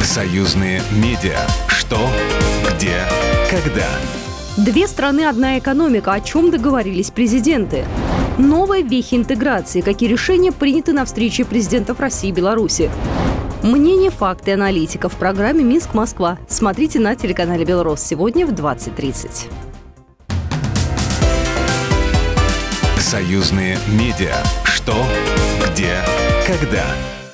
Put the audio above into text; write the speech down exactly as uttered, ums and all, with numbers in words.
Союзные медиа. Что, где, когда. Две страны, одна экономика. О чем договорились президенты? Новые вехи интеграции. Какие решения приняты на встрече президентов России и Беларуси? Мнения, факты аналитиков в программе «Минск-Москва». Смотрите на телеканале «Белрос» сегодня в двадцать тридцать. Союзные медиа. Что, где, когда.